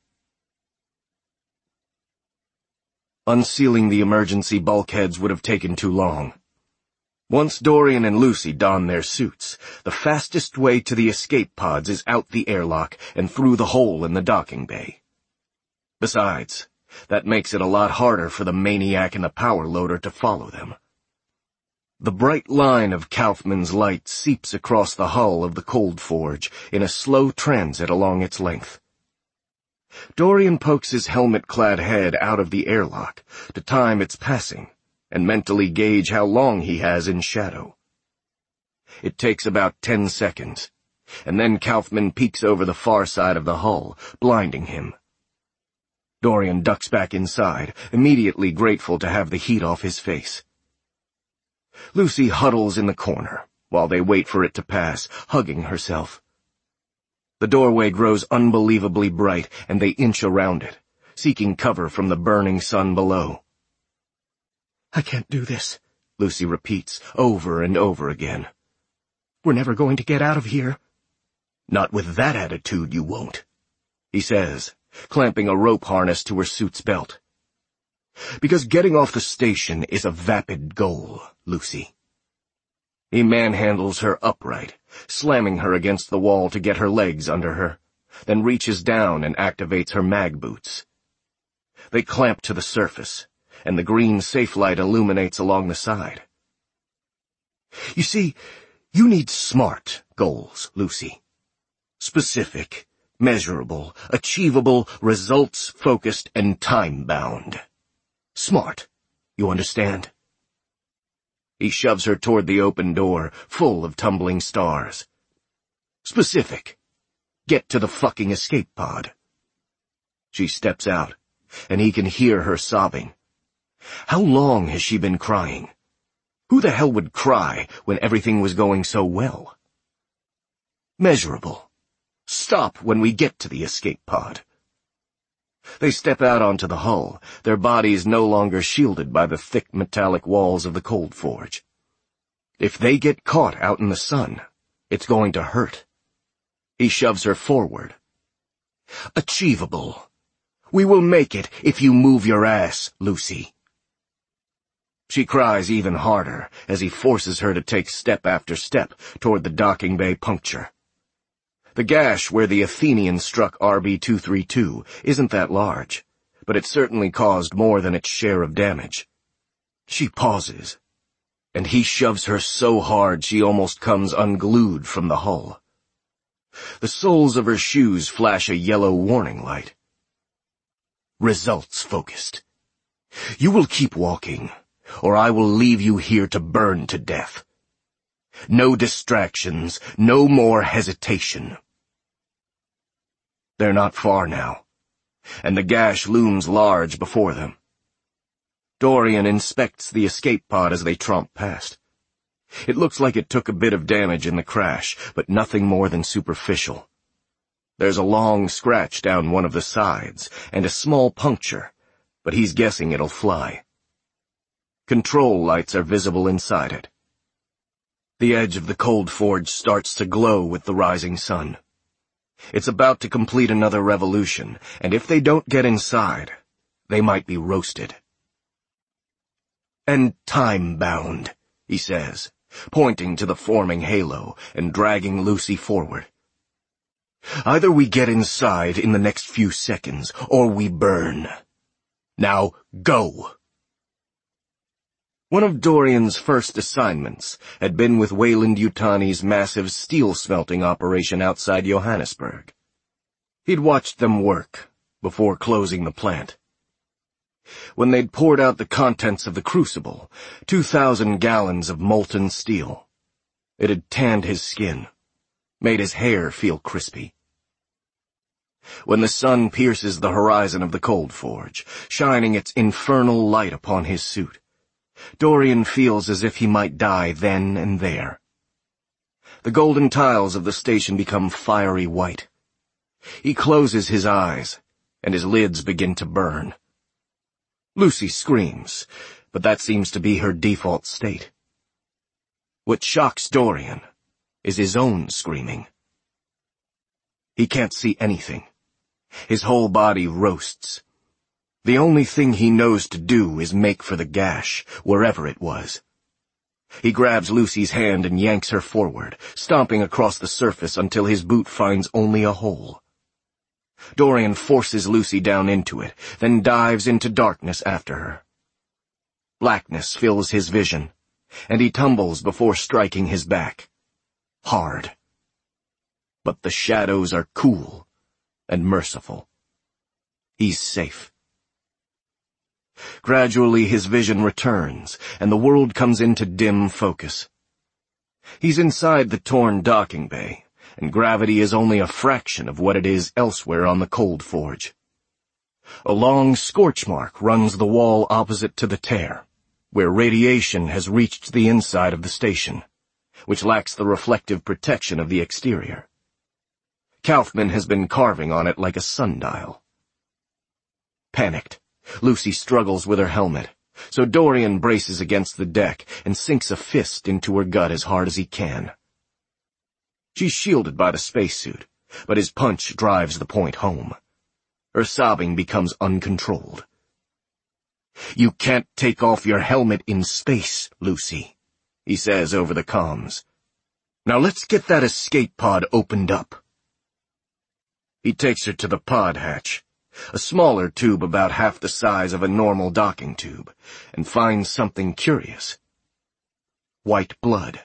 Unsealing the emergency bulkheads would have taken too long. Once Dorian and Lucy don their suits, the fastest way to the escape pods is out the airlock and through the hole in the docking bay. Besides, that makes it a lot harder for the maniac in the power loader to follow them. The bright line of Kaufman's light seeps across the hull of the Cold Forge in a slow transit along its length. Dorian pokes his helmet-clad head out of the airlock to time its passing and mentally gauge how long he has in shadow. It takes about ten seconds, and then Kaufman peeks over the far side of the hull, blinding him. Dorian ducks back inside, immediately grateful to have the heat off his face. Lucy huddles in the corner, while they wait for it to pass, hugging herself. The doorway grows unbelievably bright, and they inch around it, seeking cover from the burning sun below. "I can't do this," Lucy repeats, over and over again. "We're never going to get out of here." "Not with that attitude, you won't," he says, clamping a rope harness to her suit's belt. "Because getting off the station is a vapid goal, Lucy." He manhandles her upright, slamming her against the wall to get her legs under her, then reaches down and activates her mag boots. They clamp to the surface, and the green safe light illuminates along the side. You see, you need SMART goals, Lucy. Specific, measurable, achievable, results-focused, and time-bound. SMART, you understand? He shoves her toward the open door, full of tumbling stars. Specific. Get to the fucking escape pod. She steps out, and he can hear her sobbing. How long has she been crying? Who the hell would cry when everything was going so well? Measurable. Stop when we get to the escape pod. They step out onto the hull, their bodies no longer shielded by the thick metallic walls of the cold forge. If they get caught out in the sun, it's going to hurt. He shoves her forward. Achievable. We will make it if you move your ass, Lucy. She cries even harder as he forces her to take step after step toward the docking bay puncture. The gash where the Athenian struck R B two thirty-two isn't that large, but it certainly caused more than its share of damage. She pauses, and he shoves her so hard she almost comes unglued from the hull. The soles of her shoes flash a yellow warning light. Results focused. You will keep walking, or I will leave you here to burn to death. No distractions, no more hesitation. They're not far now, and the gash looms large before them. Dorian inspects the escape pod as they tromp past. It looks like it took a bit of damage in the crash, but nothing more than superficial. There's a long scratch down one of the sides, and a small puncture, but he's guessing it'll fly. Control lights are visible inside it. The edge of the cold forge starts to glow with the rising sun. It's about to complete another revolution, and if they don't get inside, they might be roasted. And time-bound, he says, pointing to the forming halo and dragging Lucy forward. Either we get inside in the next few seconds, or we burn. Now, go! One of Dorian's first assignments had been with Weyland-Yutani's massive steel-smelting operation outside Johannesburg. He'd watched them work before closing the plant. When they'd poured out the contents of the crucible, two thousand gallons of molten steel, it had tanned his skin, made his hair feel crispy. When the sun pierces the horizon of the cold forge, shining its infernal light upon his suit, Dorian feels as if he might die then and there. The golden tiles of the station become fiery white. He closes his eyes, and his lids begin to burn. Lucy screams, but that seems to be her default state. What shocks Dorian is his own screaming. He can't see anything. His whole body roasts. The only thing he knows to do is make for the gash, wherever it was. He grabs Lucy's hand and yanks her forward, stomping across the surface until his boot finds only a hole. Dorian forces Lucy down into it, then dives into darkness after her. Blackness fills his vision, and he tumbles before striking his back. Hard. But the shadows are cool and merciful. He's safe. Gradually his vision returns, and the world comes into dim focus. He's inside the torn docking bay, and gravity is only a fraction of what it is elsewhere on the cold forge. A long scorch mark runs the wall opposite to the tear, where radiation has reached the inside of the station, which lacks the reflective protection of the exterior. Kaufman has been carving on it like a sundial. Panicked, Lucy struggles with her helmet, so Dorian braces against the deck and sinks a fist into her gut as hard as he can. She's shielded by the spacesuit, but his punch drives the point home. Her sobbing becomes uncontrolled. You can't take off your helmet in space, Lucy, he says over the comms. Now let's get that escape pod opened up. He takes her to the pod hatch, a smaller tube about half the size of a normal docking tube, and finds something curious. White blood.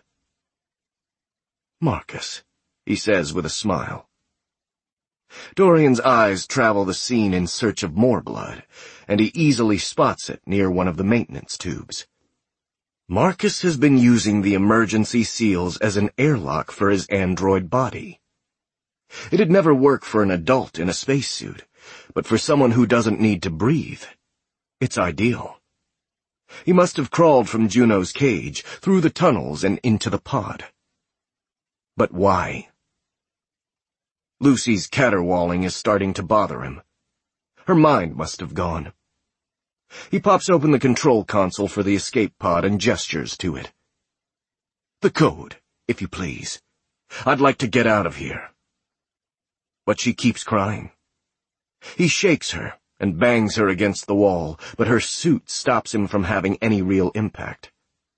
Marcus, he says with a smile. Dorian's eyes travel the scene in search of more blood, and he easily spots it near one of the maintenance tubes. Marcus has been using the emergency seals as an airlock for his android body. It'd never work for an adult in a spacesuit, but for someone who doesn't need to breathe, it's ideal. He must have crawled from Juno's cage, through the tunnels and into the pod. But why? Lucy's caterwauling is starting to bother him. Her mind must have gone. He pops open the control console for the escape pod and gestures to it. The code, if you please. I'd like to get out of here. But she keeps crying. He shakes her and bangs her against the wall, but her suit stops him from having any real impact.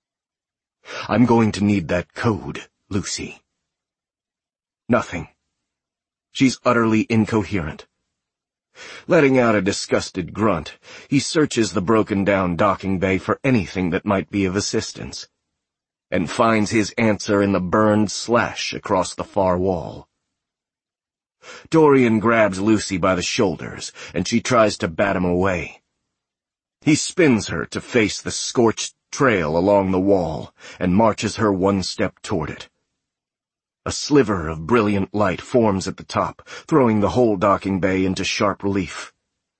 I'm going to need that code, Lucy. Nothing. She's utterly incoherent. Letting out a disgusted grunt, he searches the broken-down docking bay for anything that might be of assistance, and finds his answer in the burned slash across the far wall. Dorian grabs Lucy by the shoulders, and she tries to bat him away. He spins her to face the scorched trail along the wall, and marches her one step toward it. A sliver of brilliant light forms at the top, throwing the whole docking bay into sharp relief.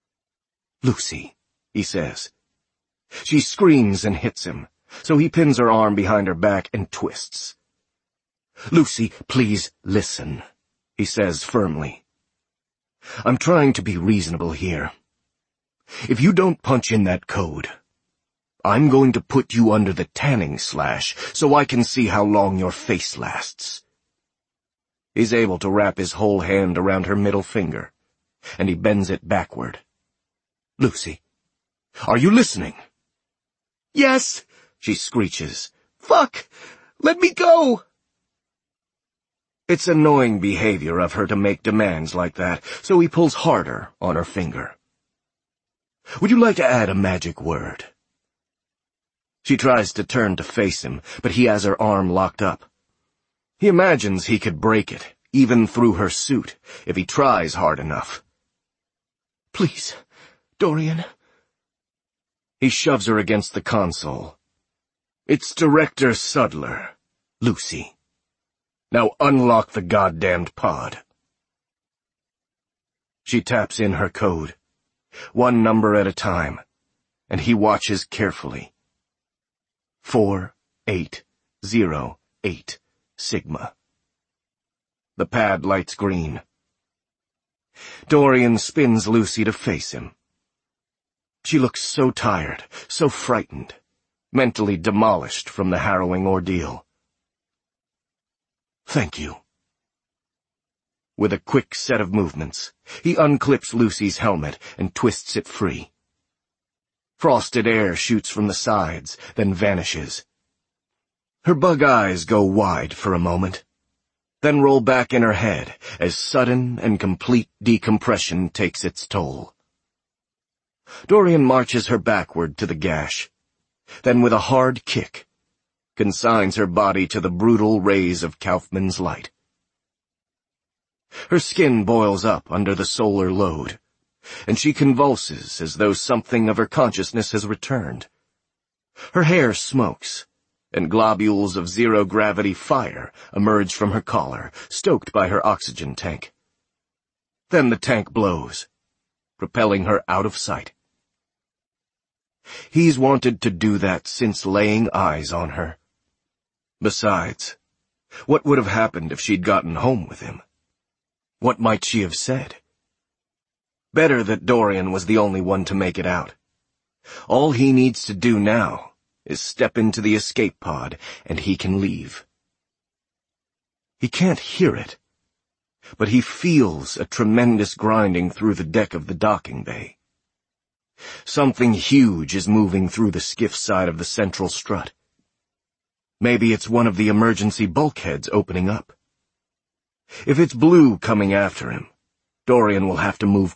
Lucy, he says. She screams and hits him, so he pins her arm behind her back and twists. Lucy, please listen, he says firmly. I'm trying to be reasonable here. If you don't punch in that code, I'm going to put you under the tanning slash so I can see how long your face lasts. He's able to wrap his whole hand around her middle finger, and he bends it backward. Lucy, are you listening? Yes, she screeches. Fuck! Let me go! It's annoying behavior of her to make demands like that, so he pulls harder on her finger. Would you like to add a magic word? She tries to turn to face him, but he has her arm locked up. He imagines he could break it, even through her suit, if he tries hard enough. Please, Dorian. He shoves her against the console. It's Director Sudler, Lucy. Now unlock the goddamned pod. She taps in her code, one number at a time, and he watches carefully. Four, eight, zero, eight. Sigma. The pad lights green. Dorian spins Lucy to face him. She looks so tired, so frightened, mentally demolished from the harrowing ordeal. Thank you. With a quick set of movements, he unclips Lucy's helmet and twists it free. Frosted air shoots from the sides, then vanishes. Her bug eyes go wide for a moment, then roll back in her head as sudden and complete decompression takes its toll. Dorian marches her backward to the gash, then with a hard kick, consigns her body to the brutal rays of Kaufman's light. Her skin boils up under the solar load, and she convulses as though something of her consciousness has returned. Her hair smokes, and globules of zero-gravity fire emerge from her collar, stoked by her oxygen tank. Then the tank blows, propelling her out of sight. He's wanted to do that since laying eyes on her. Besides, what would have happened if she'd gotten home with him? What might she have said? Better that Dorian was the only one to make it out. All he needs to do now is step into the escape pod, and he can leave. He can't hear it, but he feels a tremendous grinding through the deck of the docking bay. Something huge is moving through the skiff side of the central strut. Maybe it's one of the emergency bulkheads opening up. If it's Blue coming after him, Dorian will have to move